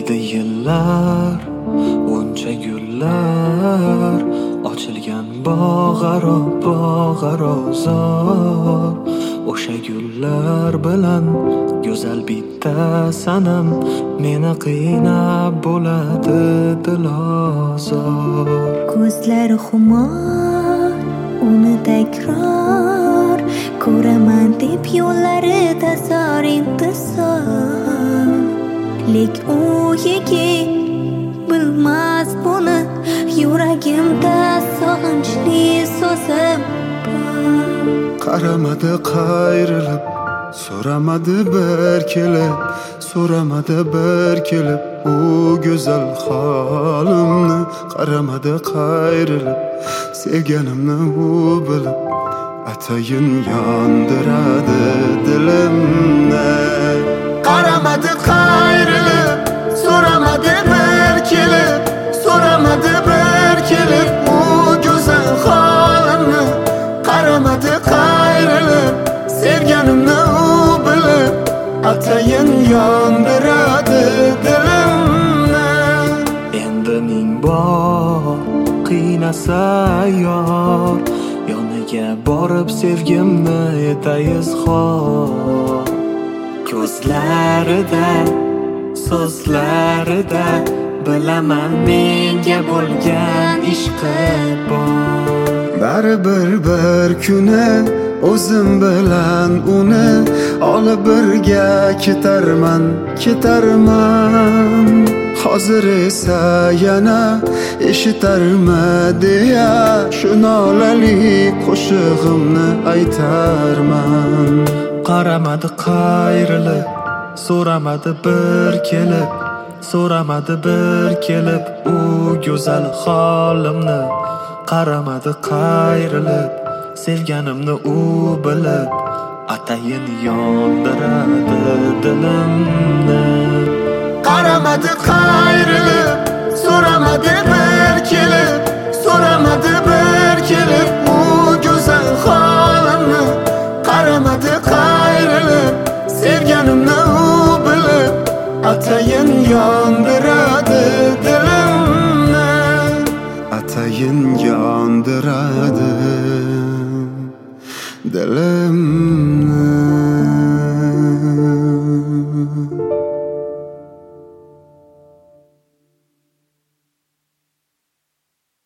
Keldi yillar, uncha gullar, ochilgan bog'aro zor. O'sha gullar bilan go'zal bitta sanam meni qiynab bo'ladi dilozor. Ko'zlari xumor, uni takror ko'raman deb yo'llarida zor intizor. Lek u yigit bilmas buni, yuragimda sog'inchli so'zim bor. Qaramadi qayrilib, so'ramadi bir kelib u go'zal holimni. Qaramadi qayrilib, sevganimni u bilib, atayin yondiradi dilimni. Qaramadi qayrilib, so'ramadi bir kelib u go'zal holimni. Qaramadi qayrilib, sevganimni u bilib, atayin yondiradi dilimni. Endi ming bor qiynasa yor, yoniga borib sevgimni etay izhor. Ko'zlarida, so'zlarida bilaman menga bo'lgan ishqi bor. Baribir bir kuni o'zim bilan uni olib birga ketarman. Hozir esa yana eshitarmi deya shu nolali qo'shig'imni aytarman. Qaramadi qayrilib, so'ramadi bir kelib u go'zal holimni. Qaramadi qayrilib, sevganimni u bilib, atayin yondiradi dilimni. Qaramadi qayrilib, so'ramadi bir kelib u go'zal holimni. Qaramadi qayrilib, sevganimni u bilib, atayin yondiradi dilimni. Atayin yondiradi dilimni.